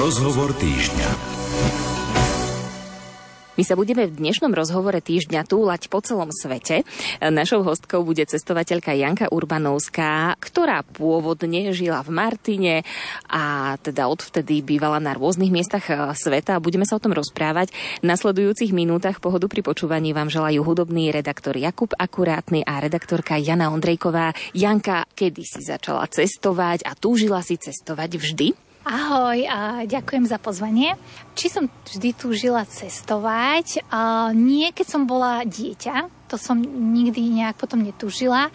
Rozhovor týždňa. My sa budeme v dnešnom rozhovore týždňa túlať po celom svete. Našou hostkou bude cestovateľka Janka Urbanovská, ktorá pôvodne žila v Martine a teda odvtedy bývala na rôznych miestach sveta. Budeme sa o tom rozprávať. V nasledujúcich minútach pohodu pri počúvaní vám želajú hudobný redaktor Jakub Akurátny a redaktorka Jana Ondrejková. Janka, kedy si začala cestovať a túžila si cestovať vždy? Ahoj a ďakujem za pozvanie. Či som vždy túžila cestovať? Nie, keď som bola dieťa, to som nikdy nejak potom netúžila,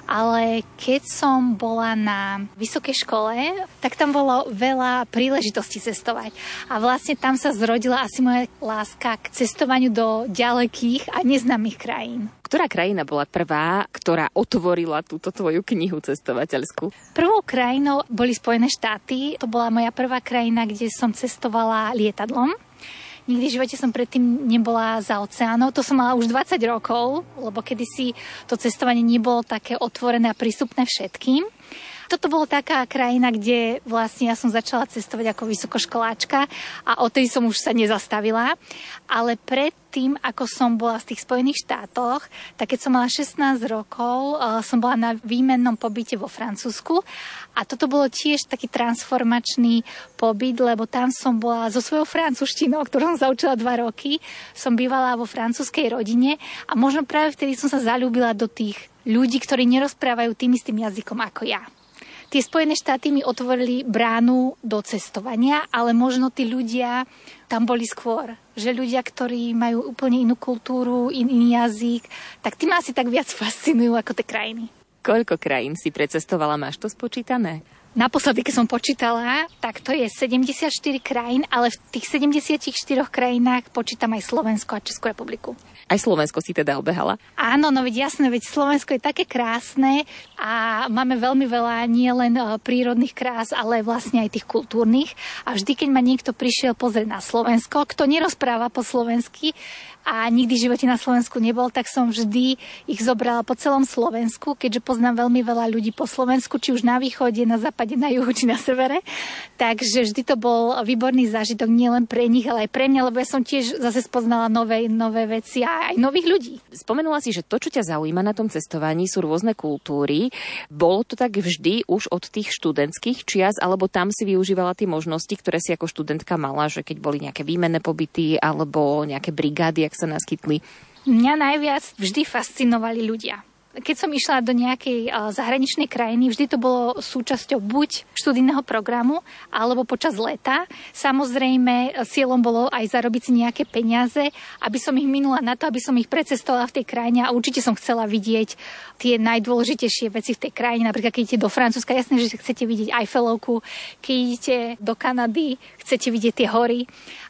ale keď som bola na vysokej škole, tak tam bolo veľa príležitostí cestovať. A vlastne tam sa zrodila asi moja láska k cestovaniu do ďalekých a neznámych krajín. Ktorá krajina bola prvá, ktorá otvorila túto tvoju knihu cestovateľskú? Prvou krajinou boli Spojené štáty. To bola moja prvá krajina, kde som cestovala lietadlom. Nikdy v živote som predtým nebola za oceánom. To som mala už 20 rokov, lebo kedysi to cestovanie nebolo také otvorené a prístupné všetkým. Toto bola taká krajina, kde vlastne ja som začala cestovať ako vysokoškoláčka a odtedy som už sa nezastavila. Ale predtým, ako som bola v tých Spojených štátoch, tak keď som mala 16 rokov, som bola na výmennom pobyte vo Francúzsku. A toto bolo tiež taký transformačný pobyt, lebo tam som bola so svojou francúzštinou, ktorú som zaučila 2 roky. Som bývala vo francúzskej rodine a možno práve vtedy som sa zaľúbila do tých ľudí, ktorí nerozprávajú tým istým jazykom ako ja. Tie Spojené štáty mi otvorili bránu do cestovania, ale možno tí ľudia tam boli skôr. Že ľudia, ktorí majú úplne inú kultúru, iný jazyk, tak tí ma asi tak viac fascinujú ako tie krajiny. Koľko krajín si precestovala? Máš to spočítané? Naposledy, keď som počítala, tak to je 74 krajín, ale v tých 74 krajinách počítam aj Slovensko a Českú republiku. Aj Slovensko si teda obehala? Áno, no veď jasné, veď Slovensko je také krásne a máme veľmi veľa nielen prírodných krás, ale vlastne aj tých kultúrnych. A vždy, keď ma niekto prišiel pozrieť na Slovensko, kto nerozpráva po slovensky a nikdy v živote na Slovensku nebol, tak som vždy ich zobrala po celom Slovensku, keďže poznám veľmi veľa ľudí po Slovensku, či už na východe, na západe, na juhu, či na severe. Takže vždy to bol výborný zážitok nielen pre nich, ale aj pre mňa, lebo ja som tiež zase spoznala nové veci a aj nových ľudí. Spomenula si, že to, čo ťa zaujíma na tom cestovaní, sú rôzne kultúry. Bolo to tak vždy už od tých študentských čias, alebo tam si využívala tie možnosti, ktoré si ako študentka mala, že keď boli nejaké výmenné pobyty alebo nejaké brigády, ak sa naskytli? Mňa najviac vždy fascinovali ľudia. Keď som išla do nejakej zahraničnej krajiny, vždy to bolo súčasťou buď študijného programu, alebo počas leta. Samozrejme, cieľom bolo aj zarobiť si nejaké peniaze, aby som ich minula na to, aby som ich precestovala v tej krajine a určite som chcela vidieť tie najdôležitejšie veci v tej krajine. Napríklad, keď idete do Francúzska, jasné, že chcete vidieť Eiffelovku, keď idete do Kanady, chcete vidieť tie hory.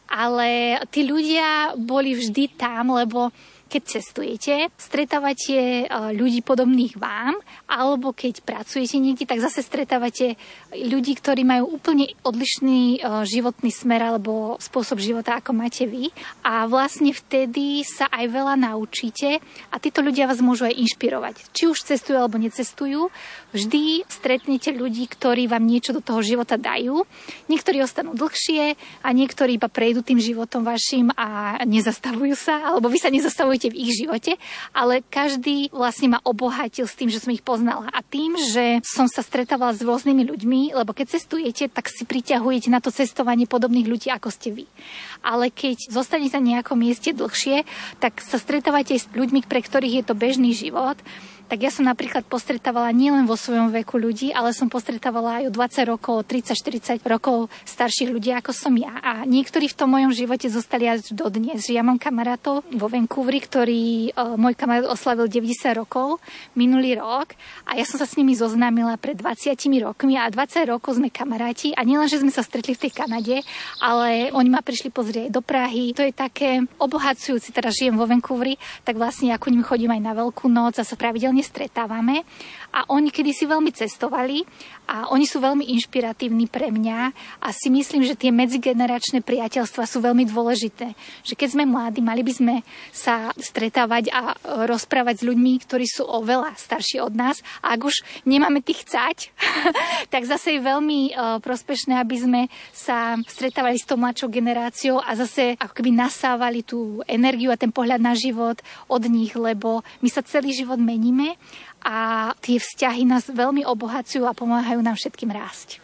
Ale tí ľudia boli vždy tam, lebo keď cestujete, stretávate ľudí podobných vám, alebo keď pracujete niekde, tak zase stretávate ľudí, ktorí majú úplne odlišný životný smer alebo spôsob života, ako máte vy. A vlastne vtedy sa aj veľa naučíte a títo ľudia vás môžu aj inšpirovať. Či už cestujú alebo necestujú, vždy stretnete ľudí, ktorí vám niečo do toho života dajú. Niektorí ostanú dlhšie a niektorí iba prejdú tým životom vašim a nezastavujú sa, alebo vy sa nezastavujete v ich živote, ale každý vlastne ma obohatil s tým, že som ich poznala. A tým, že som sa stretávala s rôznymi ľuďmi, lebo keď cestujete, tak si priťahujete na to cestovanie podobných ľudí, ako ste vy. Ale keď zostanete na nejakom mieste dlhšie, tak sa stretávate s ľuďmi, pre ktorých je to bežný život. Tak ja som napríklad postretávala nielen vo svojom veku ľudí, ale som postretávala aj o 20 rokov, 30-40 rokov starších ľudí, ako som ja. A niektorí v tom mojom živote zostali až dodnes. Ja mám kamarátov vo Vancouveri, ktorý môj kamarát oslavil 90 rokov minulý rok a ja som sa s nimi zoznámila pred 20 rokmi a 20 rokov sme kamaráti a nielen, že sme sa stretli v tej Kanade, ale oni ma prišli pozrieť do Prahy. To je také obohacujúce, teraz žijem vo Vancouveri, tak vlastne ako ním chodím aj na Veľkú noc a sa pravidelne stretávame A oni kedysi veľmi cestovali a oni sú veľmi inšpiratívni pre mňa a si myslím, že tie medzigeneračné priateľstvá sú veľmi dôležité. Že keď sme mladí, mali by sme sa stretávať a rozprávať s ľuďmi, ktorí sú oveľa starší od nás. A ak už nemáme tých chcať, tak zase je veľmi prospešné, aby sme sa stretávali s tou mladšou generáciou a zase ako keby nasávali tú energiu a ten pohľad na život od nich, lebo my sa celý život meníme a tie vzťahy nás veľmi obohacujú a pomáhajú nám všetkým rásť.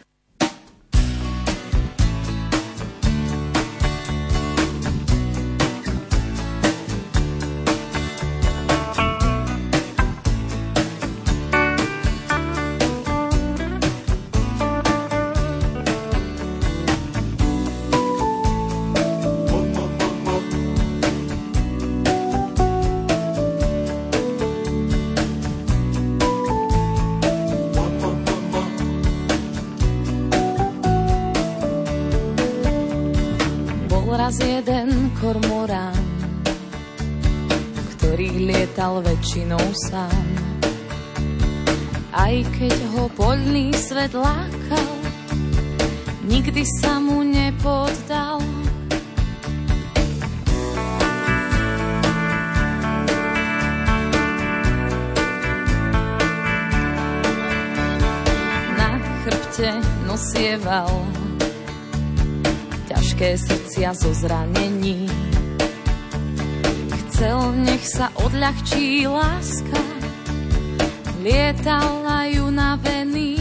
Jeden kormorán, ktorý lietal väčšinou sám. Aj keď ho poľný svet lákal, nikdy sa mu nepoddal. Na chrbte nosieval ťažké srdcia zo zranení. Chcel, nech sa odľahčí láska, lietal aj unavený,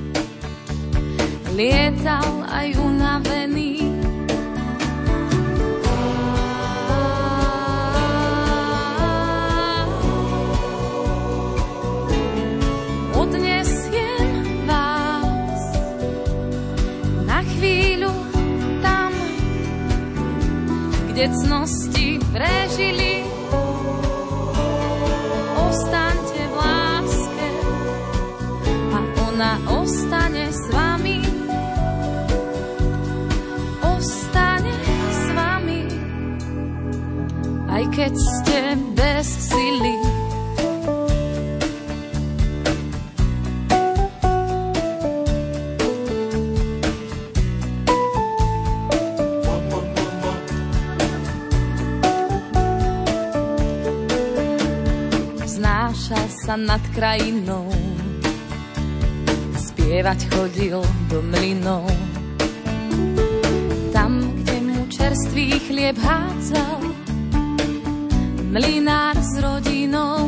lietal aj unavený. Odnesiem vás na chvíľu, kde cnosti prežili. Ostaňte v láske a ona ostane s vami. Ostane s vami, aj keď ste bez sily. Sa nad krajinou, spievať chodil do mlynov. Tam, kde mu čerstvý chlieb hádzal mlynár s rodinou.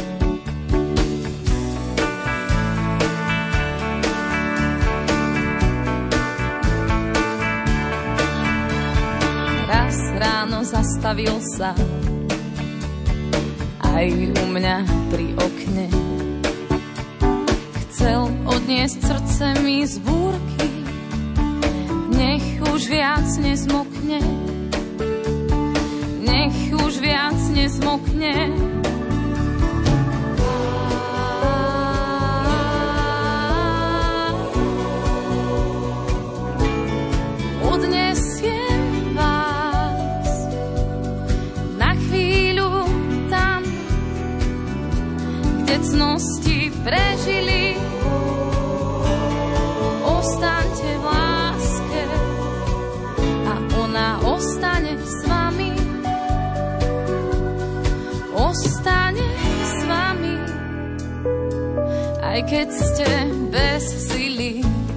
Raz ráno zastavil sa aj u mňa pri okne. Chcel odniesť srdce mi z búrky, nech už viac nezmokne, nech už viac nezmokne. Odnesiem vás na chvíľu tam, kde cnosti prežili. Ostaňte v láske a ona ostane s vami. Ostane s vami, aj keď ste bez sily.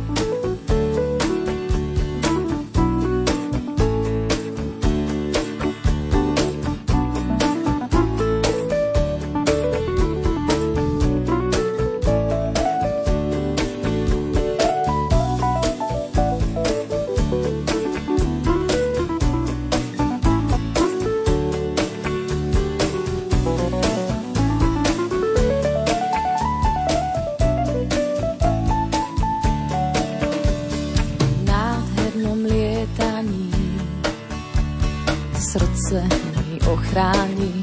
Chráni.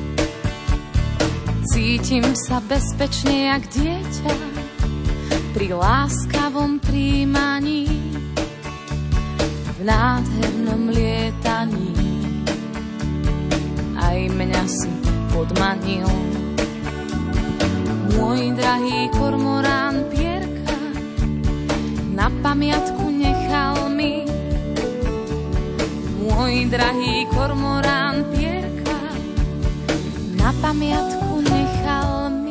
Cítim sa bezpečne jak dieťa pri láskavom príjmaní, v nádhernom lietaní. Aj mňa si podmanil. Môj drahý kormorán Pierka na pamiatku nechal mi. Môj drahý kormorán Pierka na pamiatku nechal mi.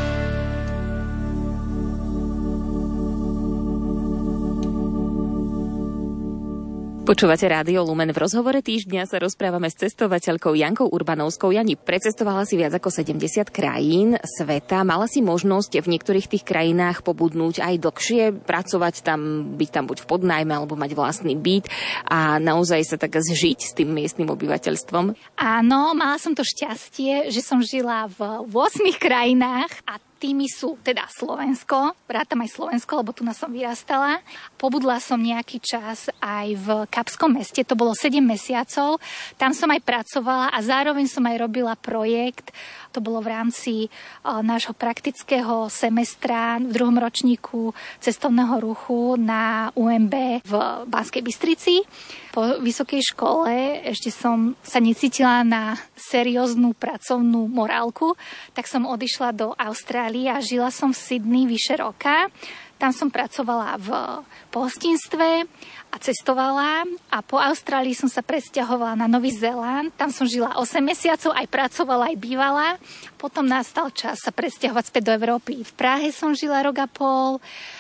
Počúvate Rádio Lumen. V rozhovore týždňa sa rozprávame s cestovateľkou Jankou Urbanovskou. Jani, precestovala si viac ako 70 krajín sveta. Mala si možnosť v niektorých tých krajinách pobudnúť aj dlhšie, pracovať tam, byť tam buď v podnájme, alebo mať vlastný byt a naozaj sa tak zžiť s tým miestnym obyvateľstvom? Áno, mala som to šťastie, že som žila v 8 krajinách a tými sú teda Slovensko, vrátam aj Slovensko, lebo tu som vyrastala. Pobudla som nejaký čas aj v Kapskom meste, to bolo 7 mesiacov. Tam som aj pracovala a zároveň som aj robila projekt. To bolo v rámci nášho praktického semestra v 2. ročníku cestovného ruchu na UMB v Banskej Bystrici. Po vysokej škole ešte som sa necítila na serióznu pracovnú morálku, tak som odišla do Austrálie a žila som v Sydney vyše roka. Tam som pracovala v pohostinstve a cestovala a po Austrálii som sa presťahovala na Nový Zéland. Tam som žila 8 mesiacov, aj pracovala, aj bývala. Potom nastal čas sa presťahovať späť do Európy. V Prahe som žila rok a pol,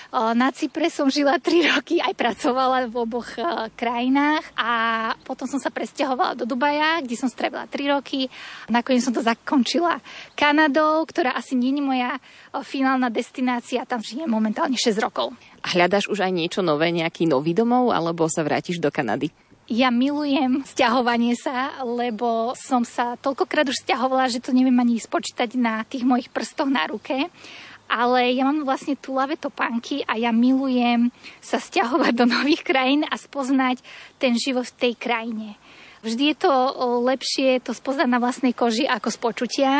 na Cypre som žila 3 roky, aj pracovala v oboch krajinách a potom som sa presťahovala do Dubaja, kde som strávila 3 roky. Nakoniec som to zakončila Kanadou, ktorá asi nie je moja finálna destinácia, tam žijem momentálne 6 rokov. A hľadáš už aj niečo nové, nejaký nový domov, alebo sa vrátiš do Kanady? Ja milujem sťahovanie sa, lebo som sa toľkokrát už sťahovala, že to neviem ani spočítať na tých mojich prstoch na ruke. Ale ja mám vlastne túlavé topánky a ja milujem sa sťahovať do nových krajín a spoznať ten život v tej krajine. Vždy je to lepšie to spoznať na vlastnej koži ako z počutia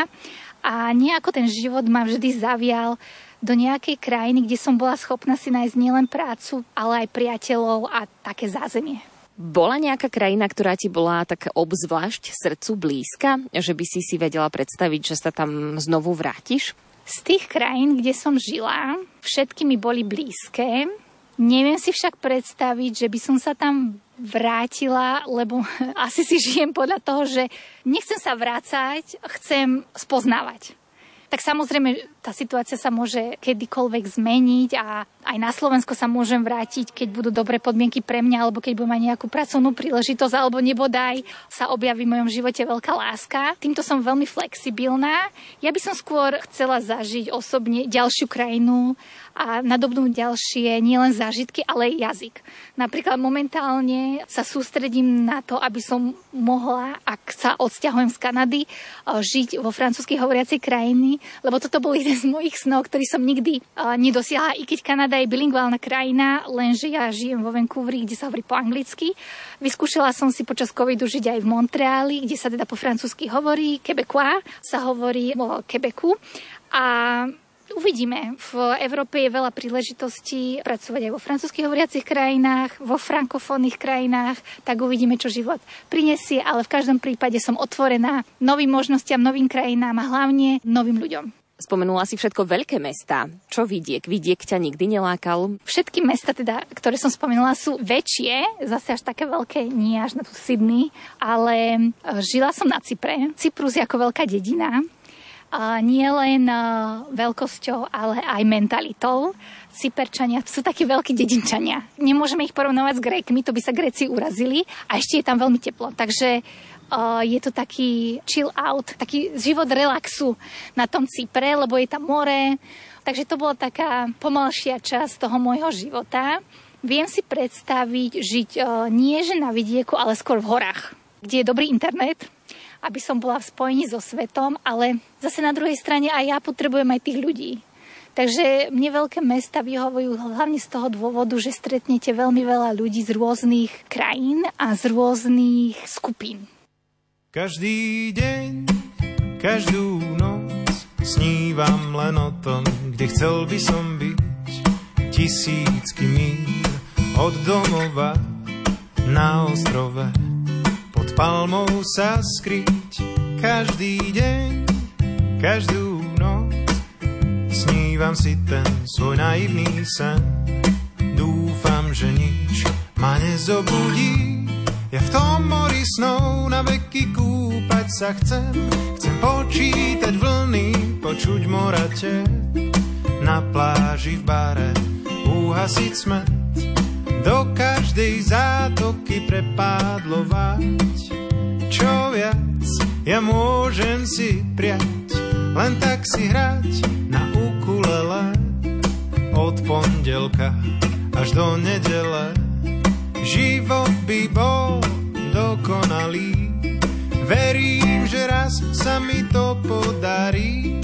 a nejako ten život ma vždy zavial do nejakej krajiny, kde som bola schopná si nájsť nielen prácu, ale aj priateľov a také zázemie. Bola nejaká krajina, ktorá ti bola tak obzvlášť srdcu blízka, že by si vedela predstaviť, že sa tam znovu vrátiš? Z tých krajín, kde som žila, všetky mi boli blízke. Neviem si však predstaviť, že by som sa tam vrátila, lebo asi si žijem podľa toho, že nechcem sa vrácať, chcem spoznávať. Tak samozrejme, tá situácia sa môže kedykoľvek zmeniť a aj na Slovensko sa môžem vrátiť, keď budú dobré podmienky pre mňa, alebo keď budem mať nejakú pracovnú príležitosť, alebo nebodaj sa objaví v mojom živote veľká láska. Týmto som veľmi flexibilná. Ja by som skôr chcela zažiť osobne ďalšiu krajinu a nadobnúť ďalšie nielen zážitky, ale aj jazyk. Napríklad momentálne sa sústredím na to, aby som mohla, ak sa odsťahujem z Kanady, žiť vo francúzsky hovoriacej krajiny, lebo toto bol jeden z mojich snov, ktorý som nikdy nedosiahla, i keď Kanada je bilingválna krajina, lenže ja žijem vo Vancouveri, kde sa hovorí po anglicky. Vyskúšala som si počas covidu žiť aj v Montreali, kde sa teda po francúzsky hovorí, Québécois sa hovorí o Québecu a uvidíme. V Európe je veľa príležitostí pracovať aj vo francúzsky hovoriacich krajinách, vo frankofónnych krajinách, tak uvidíme, čo život prinesie, ale v každom prípade som otvorená novým možnostiam, novým krajinám a hlavne novým ľuďom. Spomenula si všetko veľké mestá. Čo vidiek? Vidiek ťa nikdy nelákal? Všetky mesta, teda, ktoré som spomenula, sú väčšie, zase až také veľké, nie až na tú Sydney, ale žila som na Cypre. Cyprus je ako veľká dedina. Nie len veľkosťou, ale aj mentalitou. Cyperčania sú takí veľkí dedinčania. Nemôžeme ich porovnávať s Grékmi, to by sa Gréci urazili. A ešte je tam veľmi teplo. Takže je to taký chill out, taký život relaxu na tom Cypre, lebo je tam more. Takže to bola taká pomalšia časť toho môjho života. Viem si predstaviť žiť nie že na vidieku, ale skôr v horách, kde je dobrý internet, aby som bola v spojení so svetom, ale zase na druhej strane aj ja potrebujem aj tých ľudí. Takže mne veľké mesta vyhovujú hlavne z toho dôvodu, že stretnete veľmi veľa ľudí z rôznych krajín a z rôznych skupín. Každý deň, každú noc snívam len o tom, kde chcel by som byť. Tisícky míľ od domova na ostrove, pod palmou sa skryť. Každý deň, každú noc snívam si ten svoj naivný sen. Dúfam, že nič ma nezobudí. Ja v tom mori snov na veky kúpať sa chcem. Chcem počítať vlny, počuť morate. Na pláži v bare uhasiť smet. Do každej zátoky prepádlovať. Čo viac ja môžem si prijať, len tak si hrať na ukulele. Od pondelka až do nedele život by bol dokonalý. Verím, že raz sa mi to podarí.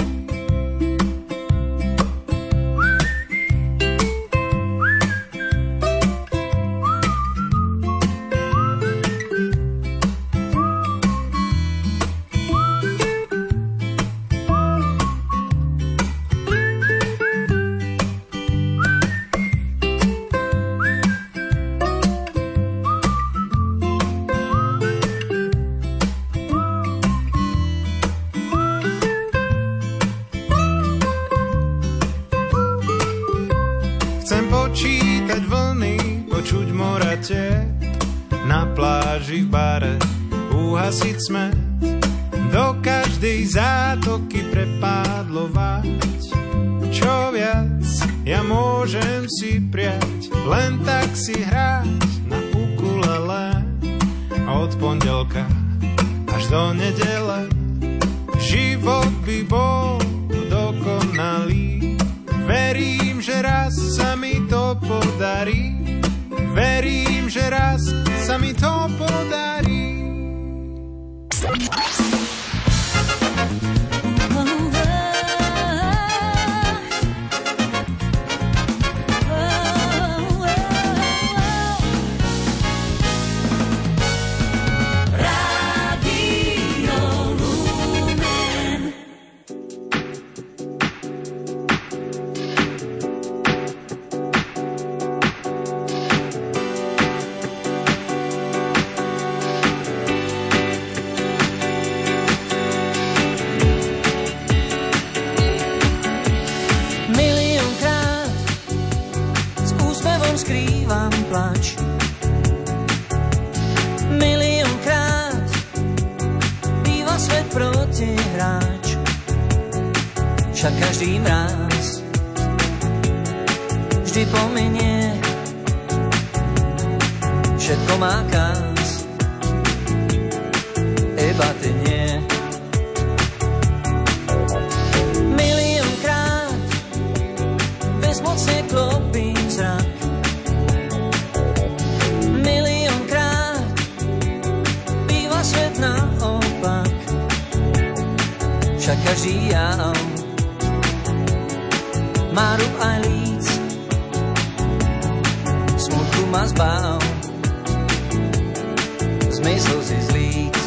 Na pláži v bare uhasiť smet. Do každej zátoky prepádlovať. Čo viac ja môžem si prijať, len tak si hrať na ukulele. Od pondelka až do nedele život by bol dokonalý. Verím, že raz sa mi to podarí. Verím, že raz sa mi to podarí. Však každý mráz vždy pominie, všetko má kaz, iba ty nie. Miliónkrát bezmocne klopím zrak, miliónkrát býva svet naopak, však každý jav má rúb aj líc, smutku ma zbav, zmej slzy z líc.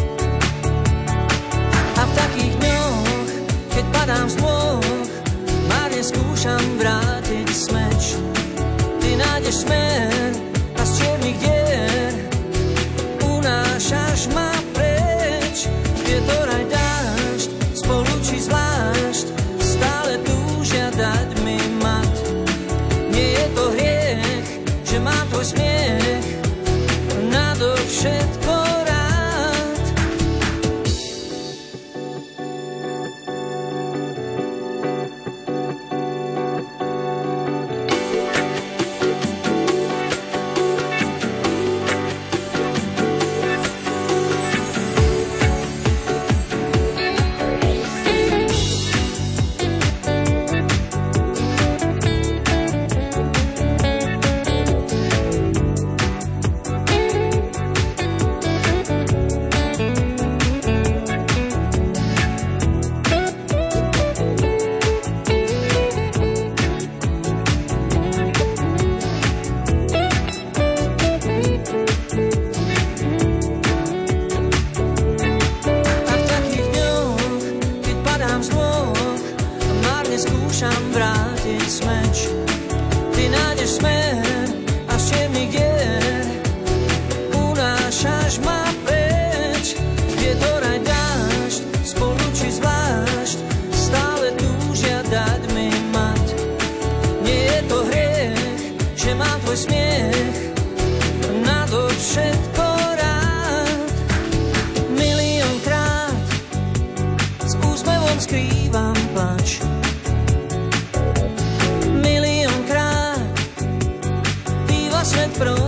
A v takých dňoch, keď padám z nôh, márne skúšam vrátiť smeč. Ty nájdeš smer a z čiernych dier unášaš ma preč. Vietor aj dážď, spolu či zvlášť, stále túžia dať mi mat. Nie je to hriech, že mám tvoj smiech nadovšetko rád.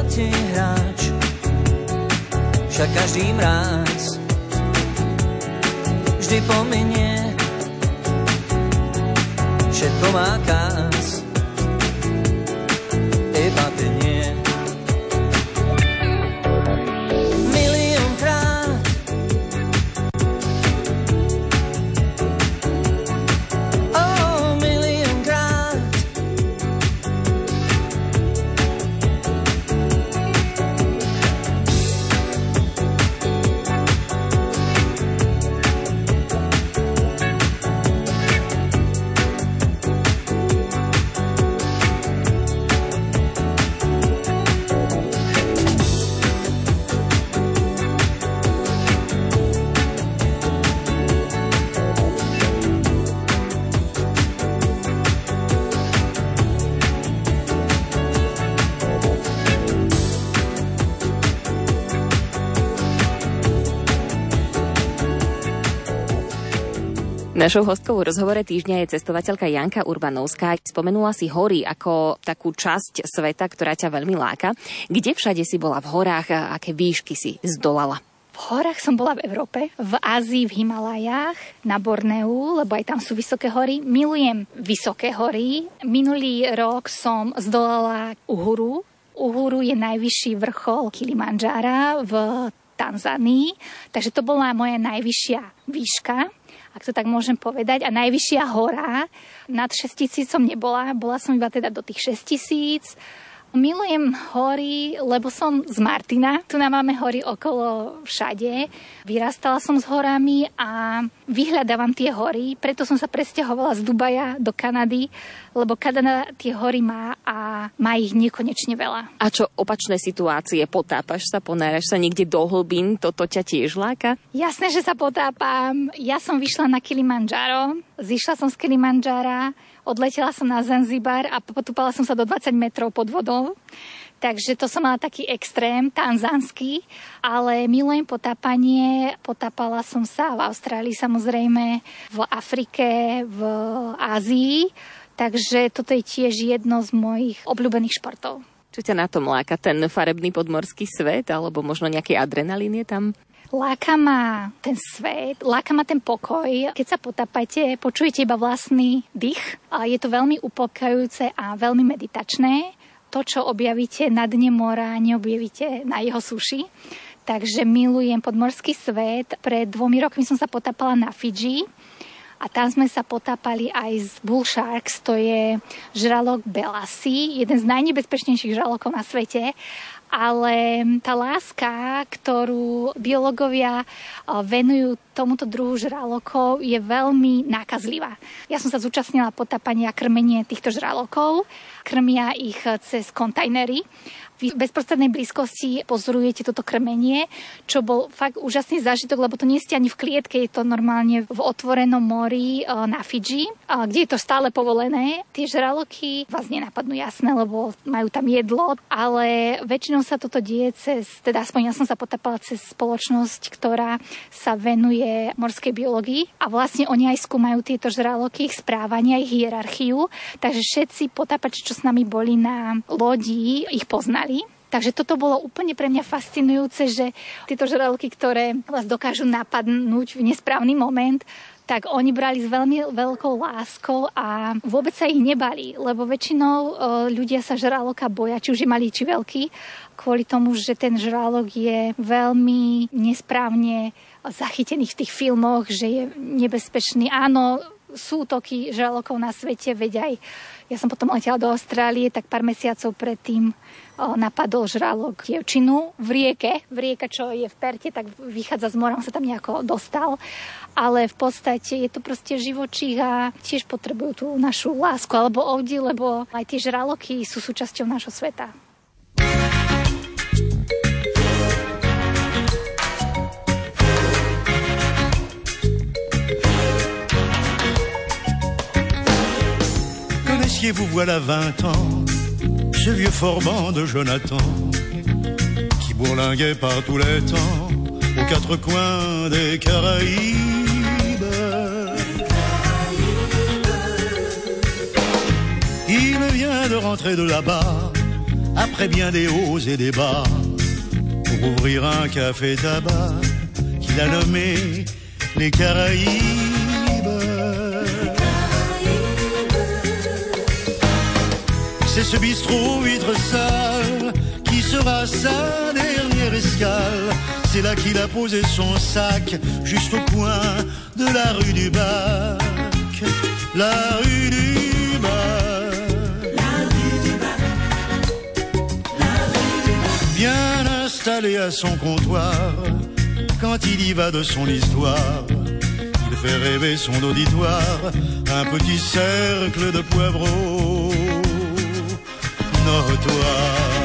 tretí hráč. Však každý mráz vždy pominie, všetko má kás, iba ty nie. Miliónkrát miliónkrát Našou hostkou v rozhovore týždňa je cestovateľka Janka Urbanovská. Spomenula si hory ako takú časť sveta, ktorá ťa veľmi láka. Kde všade si bola v horách a aké výšky si zdolala? V horách som bola v Európe, v Ázii, v Himalajách, na Borneu, lebo aj tam sú vysoké hory. Milujem vysoké hory. Minulý rok som zdolala Uhuru. Uhuru je najvyšší vrchol Kilimandžára v Tanzánii, takže to bola moja najvyššia výška, ak to tak môžem povedať, a najvyššia hora. Nad 6000 som nebola, bola som iba teda do tých 6000. Milujem hory, lebo som z Martina. Tu nám máme hory okolo všade. Vyrastala som s horami a vyhľadávam tie hory. Preto som sa presťahovala z Dubaja do Kanady, lebo Kanada tie hory má a má ich nekonečne veľa. A čo opačné situácie? Potápaš sa, ponáraš sa niekde do hlbín? Toto ťa tiež láka? Jasné, že sa potápam. Ja som vyšla na Kilimandžáro. Zišla som z Kilimandžára. Odletela som na Zanzibar a potúpala som sa do 20 metrov pod vodou. Takže to som mala taký extrém, tanzánsky, ale milujem potápanie. Potápala som sa v Austrálii samozrejme, v Afrike, v Ázii. Takže toto je tiež jedno z mojich obľúbených športov. Čo ťa na tom láka? Ten farebný podmorský svet? Alebo možno nejaký adrenalín je tam? Láka ma ten svet, láka ma ten pokoj. Keď sa potápate, počujete iba vlastný dých. A je to veľmi upokojujúce a veľmi meditačné. To, čo objavíte na dne mora, neobjavíte na jeho suši. Takže milujem podmorský svet. Pred 2 rokmi som sa potápala na Fidži. A tam sme sa potápali aj z Bull Sharks, to je žralok Belassie, jeden z najnebezpečnejších žralokov na svete. Ale tá láska, ktorú biológovia venujú tomuto druhu žralokov, je veľmi nákazlivá. Ja som sa zúčastnila potápania a krmenie týchto žralokov. Krmia ich cez kontajnery. V bezprostrednej blízkosti pozorujete toto krmenie, čo bol fakt úžasný zážitok, lebo to nie ste ani v klietke, je to normálne v otvorenom mori na Fidži, kde je to stále povolené. Tie žraloky vás nenapadnú, jasné, lebo majú tam jedlo, ale väčšinou sa toto deje teda aspoň ja som sa potápala cez spoločnosť, ktorá sa venuje morskej biológii a vlastne oni aj skúmajú tieto žraloky, ich správanie, ich hierarchiu, takže všetci potápači, čo s nami boli na lodi, ich poznali. Takže toto bolo úplne pre mňa fascinujúce, že tieto žraloky, ktoré vás dokážu napadnúť v nesprávny moment, tak oni brali s veľmi veľkou láskou a vôbec sa ich nebali, lebo väčšinou ľudia sa žraloka boja, či už je malý, či veľký, kvôli tomu, že ten žralok je veľmi nesprávne zachytený v tých filmoch, že je nebezpečný. Áno, sú útoky žralokov na svete, veď aj ja som potom letela do Austrálie, tak pár mesiacov predtým napadol žralok dievčinu v rieke. Rieka, čo je v Perte, tak vychádza z mora, on sa tam nejako dostal. Ale v podstate je to proste živočích a tiež potrebujú tú našu lásku alebo obdiv, lebo aj tie žraloky sú súčasťou nášho sveta. Connaissiez-vous voilà 20 ans ce vieux forban de Jonathan qui bourlinguait par tous les temps aux 4 coins des Caraïbes. Il vient de rentrer de là-bas après bien des hauts et des bas, pour ouvrir un café-tabac qu'il a nommé les Caraïbes. C'est ce bistrot vitre sale qui sera sa dernière escale. C'est là qu'il a posé son sac, juste au coin de la rue du Bac. La rue du Bac. La rue du Bac. La rue du Bac. Bien installé à son comptoir, quand il y va de son histoire, il fait rêver son auditoire. Un petit cercle de poivreaux notoire.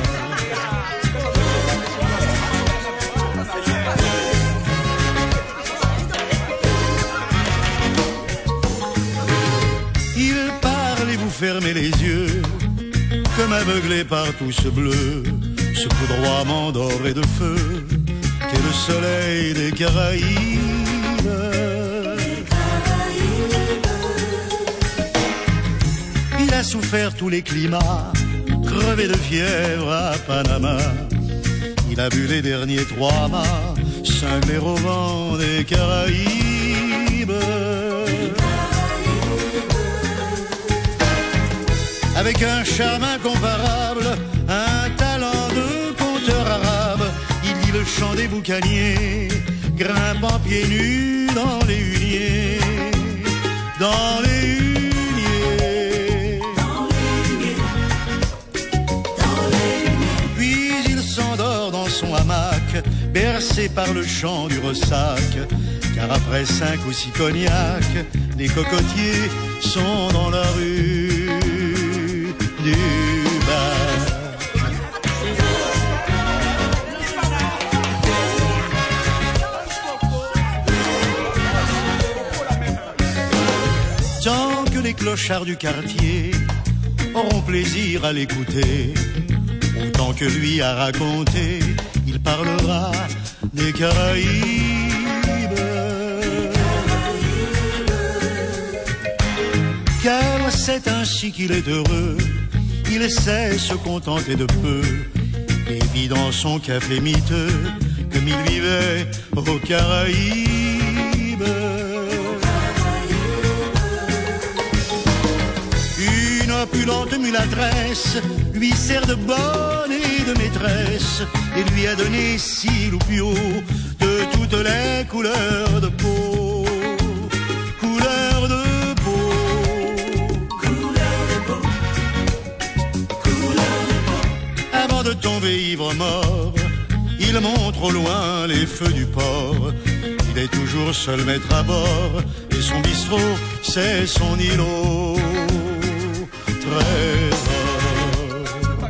Il parle et vous fermez les yeux, comme aveuglé par tout ce bleu, ce foudroiement d'or et de feu, qu'est le soleil des Caraïbes. Il a souffert tous les climats, crevé de fièvre à Panama. Il a bu les derniers 3 mâts, cinglés au vent des Caraïbes. Avec un charme incomparable, un talent de conteur arabe, il lit le chant des boucaniers, grimpant pieds nus dans les huniers. Dans les huniers. Dans les huniers. Puis il s'endort dans son hamac, bercé par le chant du ressac, car après 5 ou 6 cognacs, les cocotiers sont dans la rue du Bac. Tant que les clochards du quartier auront plaisir à l'écouter, autant que lui à raconter, il parlera des Caraïbes. Car c'est ainsi qu'il est heureux, il sait se contenter de peu, et vit dans son café miteux, comme il vivait aux Caraïbes. Une opulente mulâtresse lui sert de bonne et de maîtresse, et lui a donné 6 loupiaux de toutes les couleurs de peau. Couleurs de de tomber ivre-mort, il montre au loin les feux du port. Il est toujours seul maître à bord, et son bistrot, c'est son îlot trésor.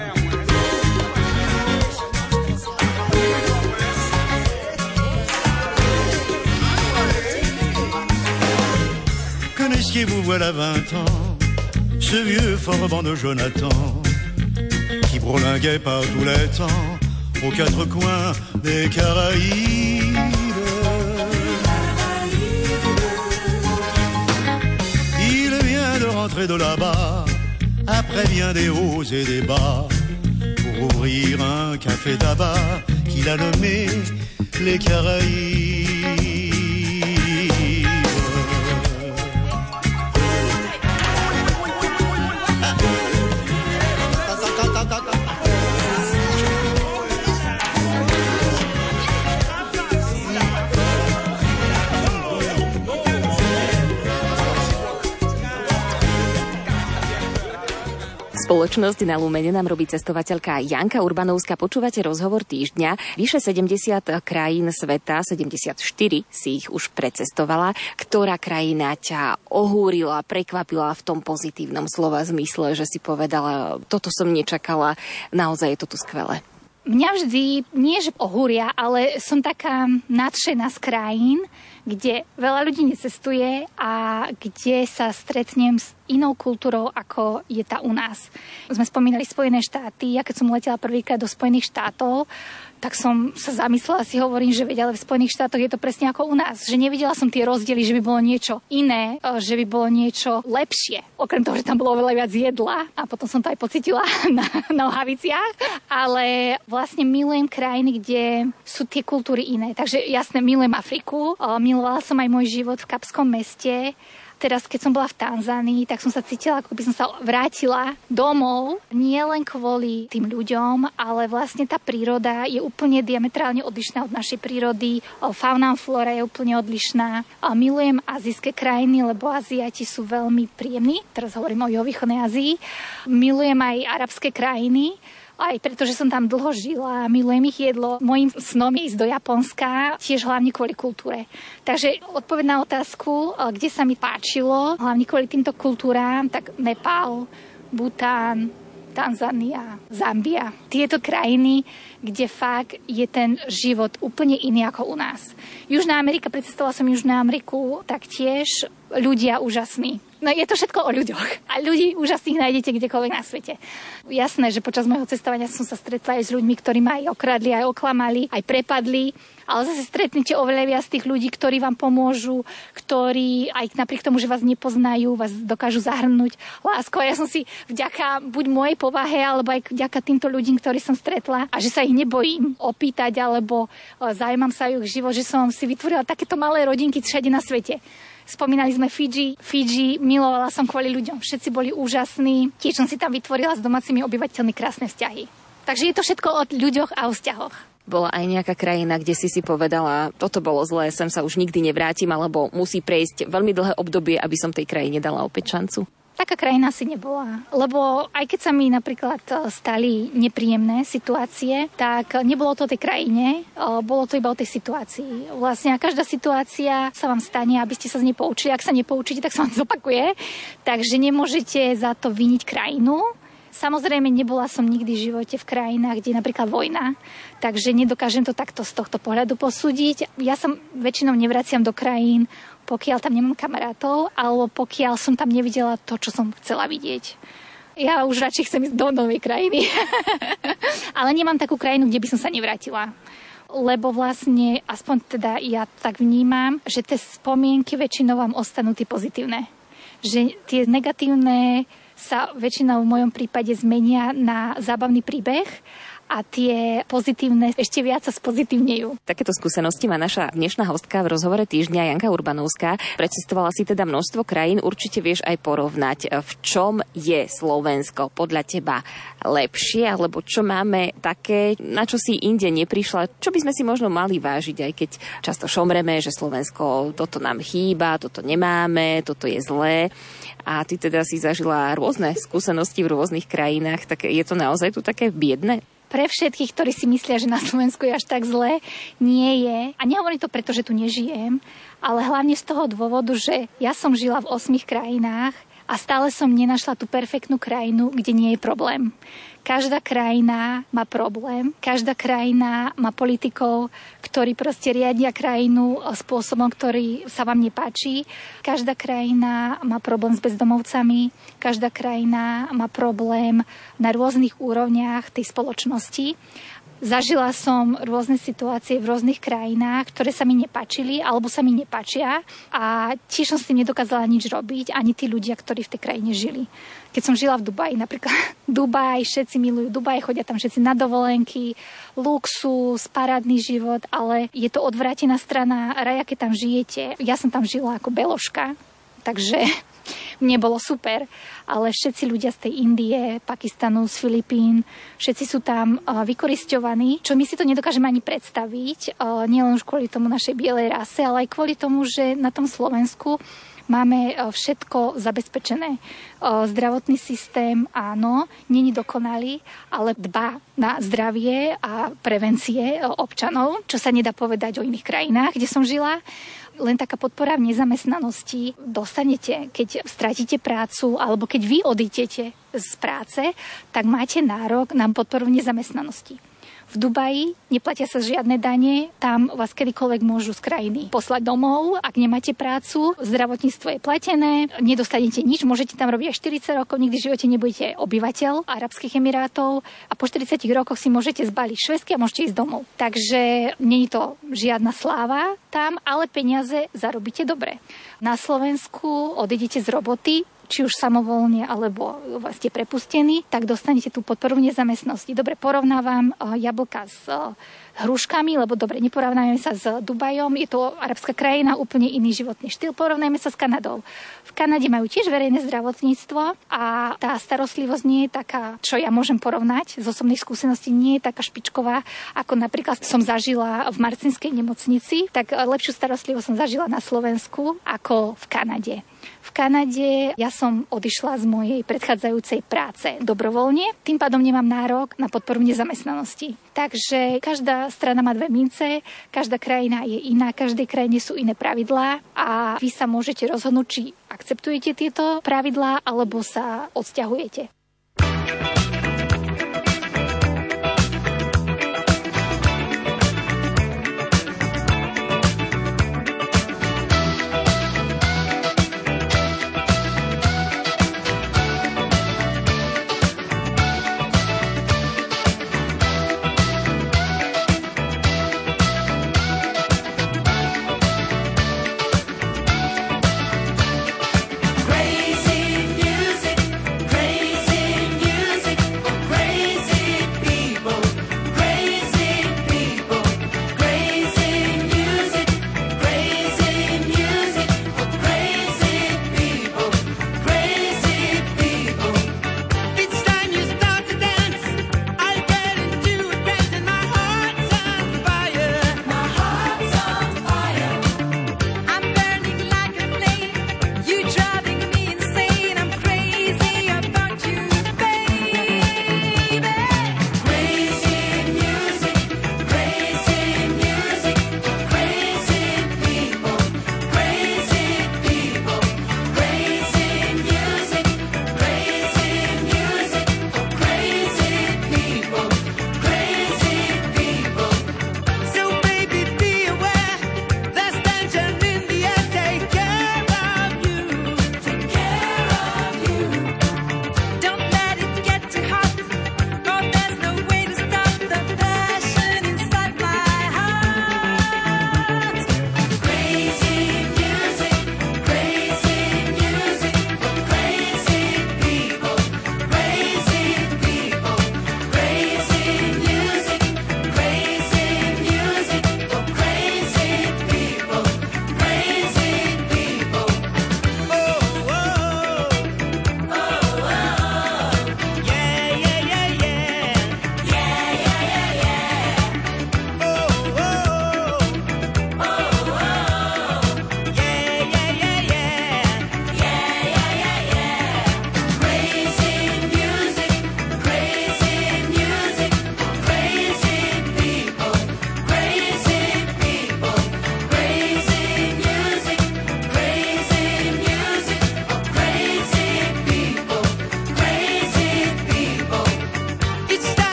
Connaissiez-vous voilà 20 ans ce vieux forban de Jonathan, qui bourlinguait par tous les temps aux 4 coins des Caraïbes? Il vient de rentrer de là-bas après bien des hauts et des bas, pour ouvrir un café-tabac qu'il a nommé les Caraïbes. Spoločnosť na Lumene nám robí cestovateľka Janka Urbanovská. Počúvate rozhovor týždňa. Vyše 70 krajín sveta, 74 si ich už precestovala. Ktorá krajina ťa ohúrila, prekvapila v tom pozitívnom slova zmysle, že si povedala, toto som nečakala, naozaj je to tu skvelé? Mňa vždy, nie že ohúria, ale som taká nadšená z krajín, kde veľa ľudí necestuje a kde sa stretnem s inou kultúrou, ako je tá u nás. Sme spomínali Spojené štáty. Ja keď som letela prvýkrát do Spojených štátov, tak som sa zamyslela, si hovorím, že veď, ale v Spojených štátoch je to presne ako u nás, že nevidela som tie rozdiely, že by bolo niečo iné, že by bolo niečo lepšie. Okrem toho, že tam bolo veľa viac jedla a potom som to aj pocitila na nohaviciach, ale vlastne milujem krajiny, kde sú tie kultúry iné. Takže jasne, milujem Afriku, milovala som aj môj život v Kapskom meste. Teraz, keď som bola v Tanzánii, tak som sa cítila, ako by som sa vrátila domov. Nie len kvôli tým ľuďom, ale vlastne tá príroda je úplne diametrálne odlišná od našej prírody. Fauna a flóra je úplne odlišná. Milujem azijské krajiny, lebo Aziati sú veľmi príjemní. Teraz hovorím o juhovýchodnej Ázii. Milujem aj arabské krajiny, aj pretože som tam dlho žila, milujem ich jedlo. Mojím snom je ísť do Japonska, tiež hlavne kvôli kultúre. Takže odpoveď na otázku, kde sa mi páčilo, hlavne kvôli týmto kultúram, tak Nepál, Bután, Tanzania, Zambia. Tieto krajiny, kde fakt je ten život úplne iný ako u nás. Južná Amerika, precestovala som Južnú Ameriku, tak tiež ľudia úžasní. No je to všetko o ľuďoch. A ľudí úžasných nájdete kdekoľvek na svete. Jasné, že počas môjho cestovania som sa stretla aj s ľuďmi, ktorí ma aj okradli, aj oklamali, aj prepadli. Ale zase stretnete oveľa viac tých ľudí, ktorí vám pomôžu, ktorí aj napriek tomu, že vás nepoznajú, vás dokážu zahrnúť láskou. Ja som si vďaka buď mojej povahe, alebo aj vďaka týmto ľuďom, ktorí som stretla, a že sa ich nebojím opýtať, alebo zaujímam sa o ich život, že som si vytvorila takéto malé rodinky všade na svete. Spomínali sme Fidži, milovala som kvôli ľuďom. Všetci boli úžasní. Tiež som si tam vytvorila s domácimi obyvateľmi krásne vzťahy. Takže je to všetko o ľuďoch a o vzťahoch. Bola aj nejaká krajina, kde si povedala, toto bolo zlé, sem sa už nikdy nevrátim, alebo musí prejsť veľmi dlhé obdobie, aby som tej krajine dala opäť šancu? Taká krajina si nebola, lebo aj keď sa mi napríklad stali nepríjemné situácie, tak nebolo to o tej krajine, bolo to iba o tej situácii. Vlastne každá situácia sa vám stane, aby ste sa z nej poučili. Ak sa nepoučíte, tak sa vám zopakuje. Takže nemôžete za to viniť krajinu. Samozrejme, nebola som nikdy v živote v krajinách, kde je napríklad vojna, takže nedokážem to takto z tohto pohľadu posúdiť. Ja sa väčšinou nevraciam do krajín, pokiaľ tam nemám kamarátov, alebo pokiaľ som tam nevidela to, čo som chcela vidieť. Ja už radšej chcem ísť do novej krajiny. Ale nemám takú krajinu, kde by som sa nevrátila. Lebo vlastne, aspoň teda ja tak vnímam, že tie spomienky väčšinou vám ostanú tie pozitívne. Že tie negatívne sa väčšinou v mojom prípade zmenia na zábavný príbeh a tie pozitívne ešte viac sa spozitívnejú. Takéto skúsenosti má naša dnešná hostka v rozhovore týždňa, Janka Urbanovská. Precestovala si teda množstvo krajín, určite vieš aj porovnať, v čom je Slovensko podľa teba lepšie, alebo čo máme také, na čo si inde neprišla, čo by sme si možno mali vážiť, aj keď často šomreme, že Slovensko, toto nám chýba, toto nemáme, toto je zlé. A ty teda si zažila rôzne skúsenosti v rôznych krajinách, tak je to naozaj tu také biedne? Pre všetkých, ktorí si myslia, že na Slovensku je až tak zle, nie je. A nehovorím to preto, že tu nežijem, ale hlavne z toho dôvodu, že ja som žila v 8 krajinách a stále som nenašla tú perfektnú krajinu, kde nie je problém. Každá krajina má problém, každá krajina má politikov, ktorí proste riadia krajinu spôsobom, ktorý sa vám nepáči. Každá krajina má problém s bezdomovcami, každá krajina má problém na rôznych úrovniach tej spoločnosti. Zažila som rôzne situácie v rôznych krajinách, ktoré sa mi nepáčili alebo sa mi nepáčia a tiež som s tým nedokázala nič robiť, ani tí ľudia, ktorí v tej krajine žili. Keď som žila v Dubaji, napríklad Dubaj, všetci milujú Dubaj, chodia tam všetci na dovolenky, luxus, parádny život, ale je to odvrátená strana raja, keď tam žijete. Ja som tam žila ako beložka, takže mne bolo super, ale všetci ľudia z tej Indie, Pakistanu, z Filipín, všetci sú tam vykorisťovaní, čo my si to nedokážeme ani predstaviť, nielen už kvôli tomu našej bielej rase, ale aj kvôli tomu, že na tom Slovensku máme všetko zabezpečené. Zdravotný systém, áno, nie je dokonalý, ale dbá na zdravie a prevencie občanov, čo sa nedá povedať o iných krajinách, kde som žila. Len taká podpora v nezamestnanosti dostanete, keď stratíte prácu alebo keď vy odídete z práce, tak máte nárok na podporu v nezamestnanosti. V Dubaji neplatia sa žiadne dane, tam vás kedykoľvek môžu z krajiny poslať domov, ak nemáte prácu, zdravotníctvo je platené, nedostanete nič, môžete tam robiť aj 40 rokov, nikdy v živote nebudete obyvateľ Arabských Emirátov a po 40 rokoch si môžete zbaliť švestky a môžete ísť domov. Takže nie je to žiadna sláva tam, ale peniaze zarobíte dobre. Na Slovensku odídete z roboty, či už samovolne, alebo ste prepustení, tak dostanete tú podporu v nezamestnosti. Dobre, porovnávam jablka s hruškami, lebo dobre, neporovnávame sa s Dubajom, je to arabská krajina, úplne iný životný štýl, porovnajme sa s Kanadou. V Kanade majú tiež verejné zdravotníctvo a tá starostlivosť nie je taká, čo ja môžem porovnať z osobných skúseností, nie je taká špičková, ako napríklad som zažila v Marcinskej nemocnici, tak lepšiu starostlivosť som zažila na Slovensku ako v Kanade. V Kanade ja som odišla z mojej predchádzajúcej práce dobrovoľne, tým pádom nemám nárok na podporu nezamestnanosti. Takže každá strana má dve mince, každá krajina je iná, každej krajine sú iné pravidlá a vy sa môžete rozhodnúť, či akceptujete tieto pravidlá alebo sa odsťahujete. Crazy music, crazy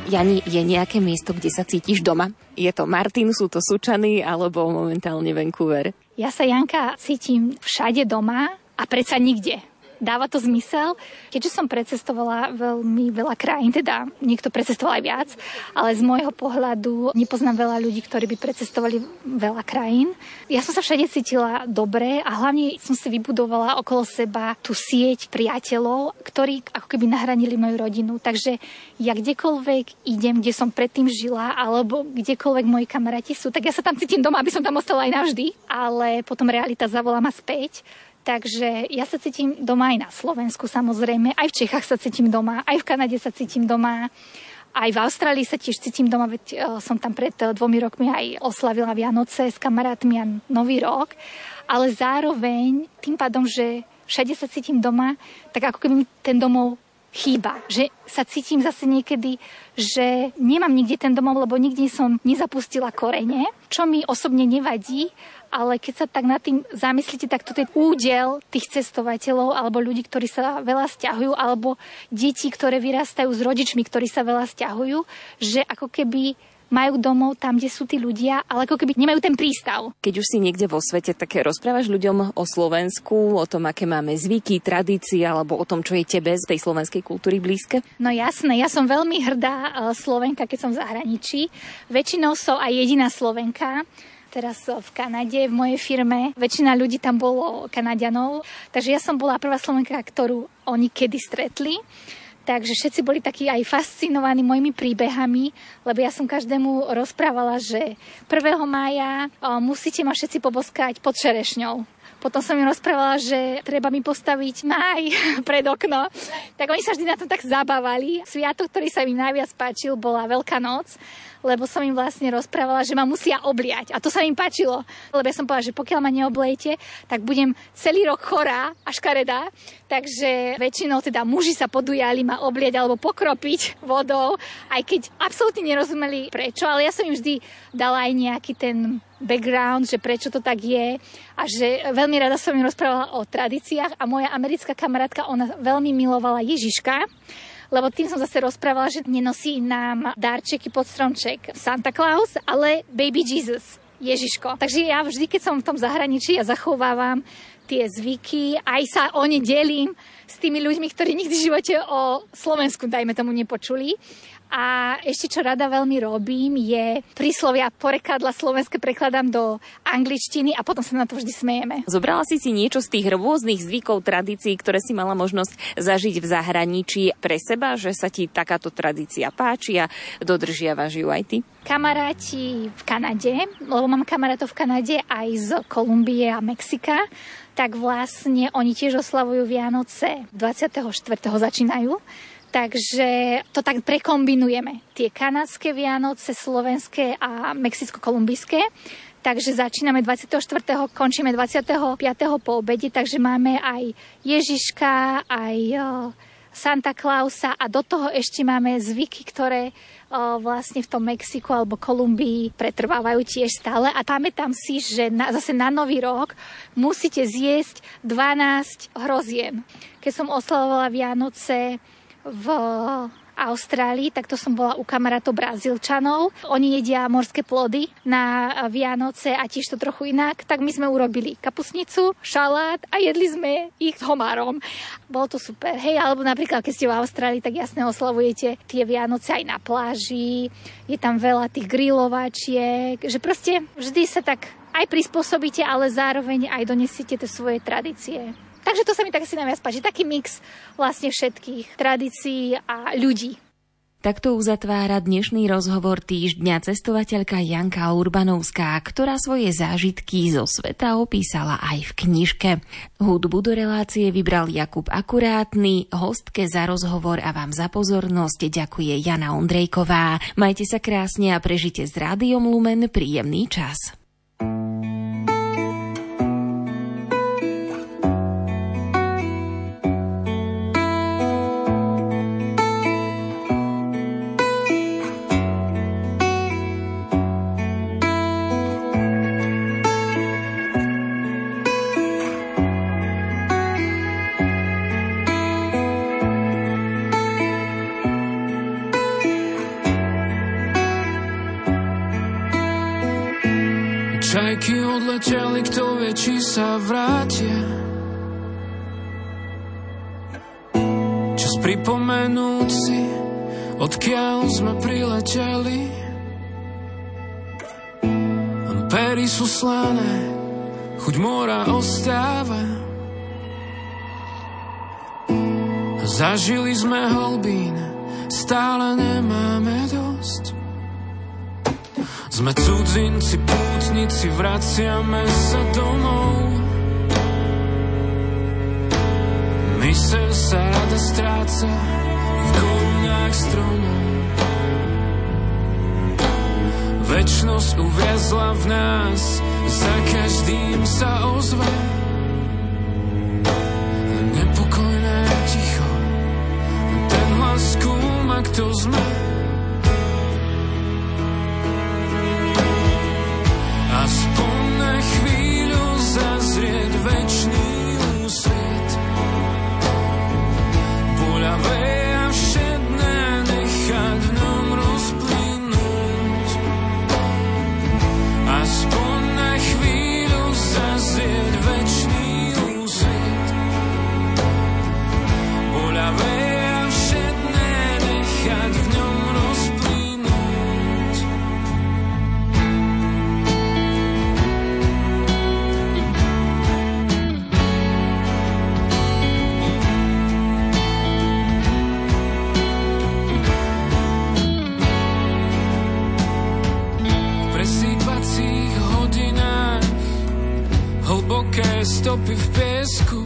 Jani, je nejaké miesto, kde sa cítiš doma? Je to Martin, sú to Sučany alebo momentálne Vancouver? Ja sa, Janka, cítim všade doma a predsa nikde. Dáva to zmysel? Keďže som precestovala veľmi veľa krajín, teda niekto precestoval aj viac, ale z môjho pohľadu nepoznám veľa ľudí, ktorí by precestovali veľa krajín. Ja som sa všade cítila dobre a hlavne som si vybudovala okolo seba tú sieť priateľov, ktorí ako keby nahranili moju rodinu. Takže ja kdekoľvek idem, kde som predtým žila, alebo kdekoľvek moji kamaráti sú, tak ja sa tam cítim doma, aby som tam ostala aj navždy, ale potom realita zavolá ma späť. Takže ja sa cítim doma aj na Slovensku samozrejme, aj v Čechách sa cítim doma, aj v Kanade sa cítim doma, aj v Austrálii sa tiež cítim doma, veď som tam pred 2 rokmi aj oslavila Vianoce s kamarátmi a Nový rok, ale zároveň tým pádom, že všade sa cítim doma, tak ako keby mi ten domov chýba, že sa cítim zase niekedy, že nemám nikde ten domov, lebo nikde som nezapustila korene, čo mi osobne nevadí, ale keď sa tak nad tým zamyslíte, tak toto je údel tých cestovateľov alebo ľudí, ktorí sa veľa sťahujú, alebo detí, ktoré vyrastajú s rodičmi, ktorí sa veľa sťahujú, že ako keby majú domov tam, kde sú tí ľudia, ale ako keby nemajú ten prístav. Keď už si niekde vo svete, tak rozprávaš ľuďom o Slovensku, o tom, aké máme zvyky, tradície, alebo o tom, čo je tebe z tej slovenskej kultúry blízke? No jasné, ja som veľmi hrdá Slovenka, keď som v zahraničí. Väčšinou som aj jediná Slovenka. Teraz v Kanade, v mojej firme, väčšina ľudí tam bolo Kanaďanov, takže ja som bola prvá Slovenka, ktorú oni kedy stretli. Takže všetci boli takí aj fascinovaní mojimi príbehami, lebo ja som každému rozprávala, že 1. mája musíte ma všetci poboskať pod čerešňou. Potom som im rozprávala, že treba mi postaviť máj pred okno. Tak oni sa vždy na to tak zabávali. Sviatok, ktorý sa im najviac páčil, bola Veľká noc, lebo som im vlastne rozprávala, že ma musia obliať. A to sa im páčilo, lebo ja som povedala, že pokiaľ ma neoblejete, tak budem celý rok chorá a škaredá. Takže väčšinou teda muži sa podujali ma obliať alebo pokropiť vodou, aj keď absolútne nerozumeli prečo, ale ja som im vždy dala aj nejaký ten background, že prečo to tak je a že veľmi rada som im rozprávala o tradíciách a moja americká kamarátka, ona veľmi milovala Ježiška, lebo tým som zase rozprávala, že nenosí nám darčeky pod stromček Santa Claus, ale Baby Jesus, Ježiško. Takže ja vždy, keď som v tom zahraničí, ja zachovávam tie zvyky, aj sa o ne delím s tými ľuďmi, ktorí nikdy v živote o Slovensku, dajme tomu, nepočuli. A ešte, čo rada veľmi robím, je príslovia, porekadla slovenské prekladám do angličtiny a potom sa na to vždy smejeme. Zobrala si niečo z tých rôznych zvykov, tradícií, ktoré si mala možnosť zažiť v zahraničí pre seba, že sa ti takáto tradícia páči a dodržiavaš ju aj ty? Kamaráti v Kanade, lebo mám kamarátov v Kanade aj z Kolumbie a Mexika, tak vlastne oni tiež oslavujú Vianoce 24. začínajú. Takže to tak prekombinujeme. Tie kanadské Vianoce, slovenské a mexicko-kolumbijské. Takže začíname 24., končíme 25. po obede, takže máme aj Ježiška, aj Santa Clausa a do toho ešte máme zvyky, ktoré vlastne v tom Mexiku alebo Kolumbii pretrvávajú tiež stále. A pamätám si, že zase na Nový rok musíte zjesť 12 hrozien. Keď som oslavovala Vianoce v Austrálii, tak to som bola u kamarátov Brazílčanov. Oni jedia morské plody na Vianoce a tiež to trochu inak. Tak my sme urobili kapusnicu, šalát a jedli sme ich s homárom. Bolo to super. Hej, alebo napríklad, keď ste v Austrálii, tak jasne oslavujete tie Vianoce aj na pláži. Je tam veľa tých grilovačiek, že proste vždy sa tak aj prispôsobíte, ale zároveň aj donesiete tie svoje tradície. Takže to sa mi tak asi najviac páči. Taký mix vlastne všetkých tradícií a ľudí. Takto uzatvára dnešný rozhovor týždňa cestovateľka Janka Urbanovská, ktorá svoje zážitky zo sveta opísala aj v knižke. Hudbu do relácie vybral Jakub Akurátny, hostke za rozhovor a vám za pozornosť ďakuje Jana Ondrejková. Majte sa krásne a prežite s Rádiom Lumen príjemný čas. Roky odleteli, kto vie, či sa vrátia. Čas pripomenúť si, odkiaľ sme prileteli. Pery sú slané, chuť mora ostáva. Zažili sme hlbín, stále nemáme dosť. Sme cudzinci, pútnici, vraciame sa domov. Myseľ sa rada stráca v korunách stromov. Večnosť uviazla v nás, za každým sa ozve nepokojné ticho. Ten hlas skúma, kto sme. Aspoň na chvíľu zazrieť večný úsvit. Boľavé a všedné nechať v ňom rozplynúť. Aspoň na chvíľu zazrieť večný úsvit. Boľavé a všedné nechať v ňom rozplynúť. V presýpacích hodinách hlboké stopy v piesku.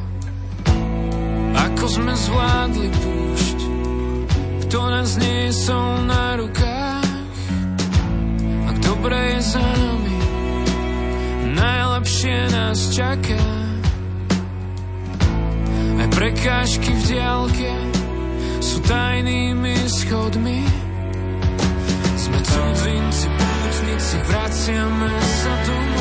Ako sme zvládli púšť, kto nás niesol na rukách. Ak dobre je za nami, najlepšie nás čaká. Aj prekážky v diaľke sú tajnými schodmi. Sme cudzinci, pútnici, vraciame sa domov.